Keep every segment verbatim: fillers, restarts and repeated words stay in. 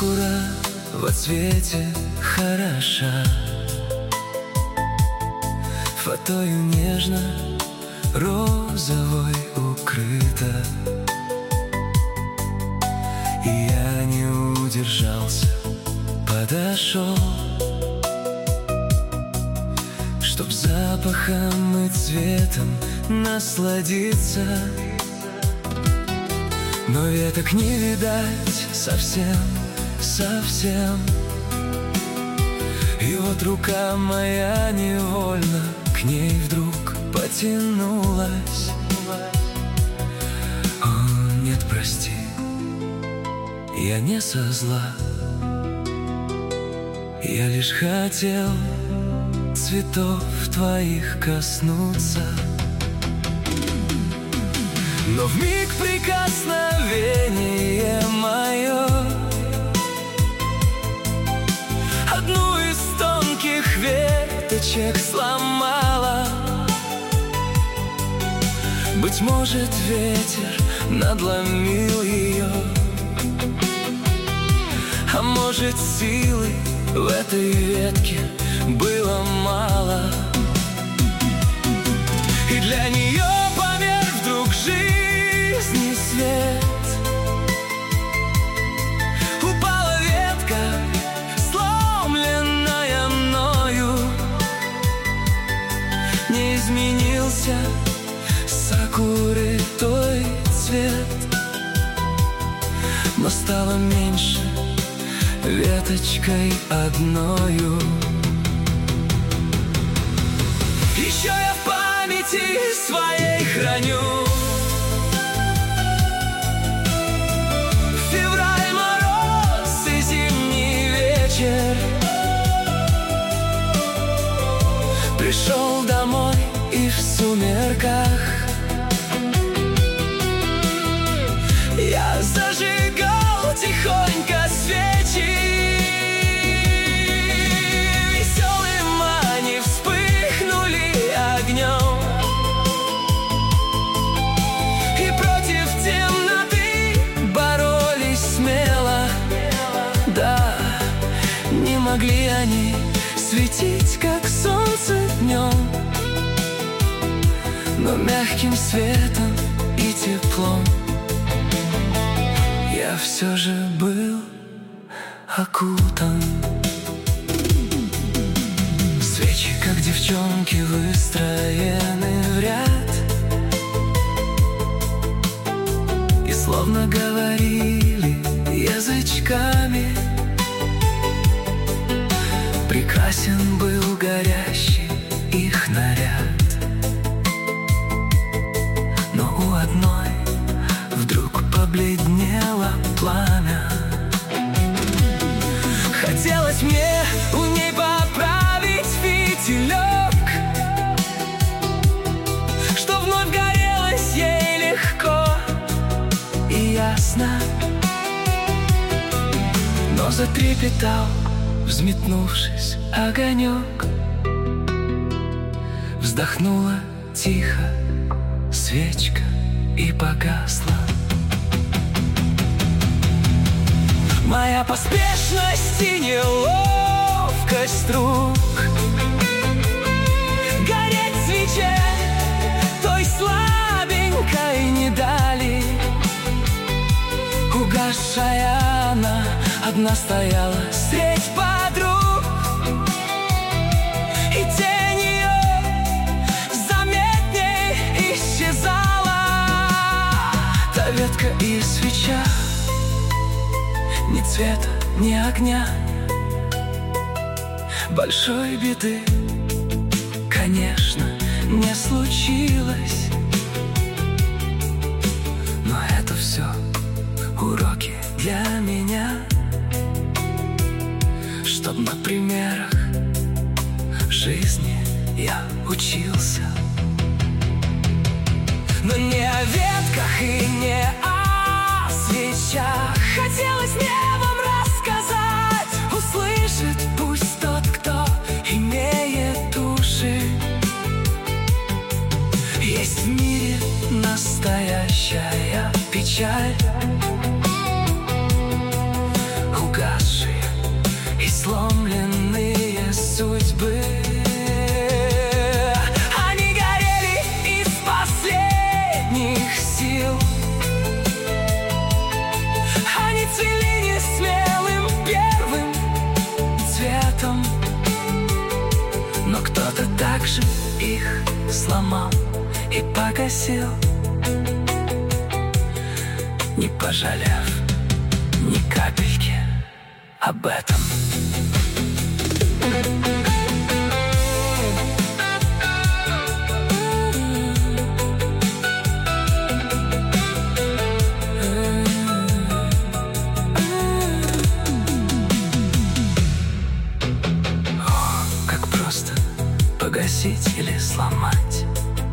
Сакура во цвете хороша, фатою нежно розовой укрыта. И я не удержался, подошел, чтоб запахом и цветом насладиться. Но веток не видать совсем, совсем. И вот рука моя невольно к ней вдруг потянулась. О, нет, прости, я не со зла. Я лишь хотел цветов твоих коснуться. Но вмиг прикосновение мое одну из тонких веточек сломала. Быть может, ветер надломил ее, а может, силы в этой ветке было мало. И для нее померк вдруг жизни свет. Упала ветка, сломленная мною. Не изменился сакуры той цвет, но стало меньше веточкой одною. Еще я в памяти своей храню февраль, мороз и зимний вечер. Пришел домой и в сумерках я зажигал тихонько свечи. Веселым они вспыхнули огнем, и против темноты боролись смело. Да, не могли они светить, как солнце днем, но мягким светом и теплом я все же был окутан. Свечи, как девчонки, выстроены в ряд, и словно говорили язычками. Прекрасен был горящий их наряд, но у одной вдруг побледнело пламя. Хотелось мне у ней поправить фитилек, что вновь горелось ей легко и ясно. Но затрепетал, взметнувшись, огонек. Вздохнула тихо свечка и погасла. Моя поспешность и неловкость рук гореть свече той слабенькой не дали. Угасшая она одна стояла средь подруг, и тень ее заметней исчезала. Та ветка и свеча, ни цвета, ни огня, большой беды, конечно, не случилось. Но это все уроки для меня, чтоб на примерах жизни я учился. Но не о ветках и не о свечах хотелось мне вам рассказать. Услышит пусть тот, кто имеет уши. Есть в мире настоящая печаль, угас как же их сломал и погасил, не пожалев ни капельки об этом. О, как просто погасить или сломать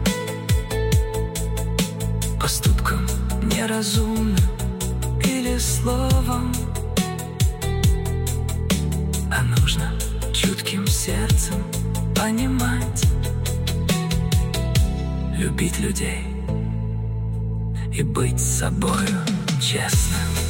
поступком неразумным или словом, а нужно чутким сердцем понимать, любить людей и быть с собою честным.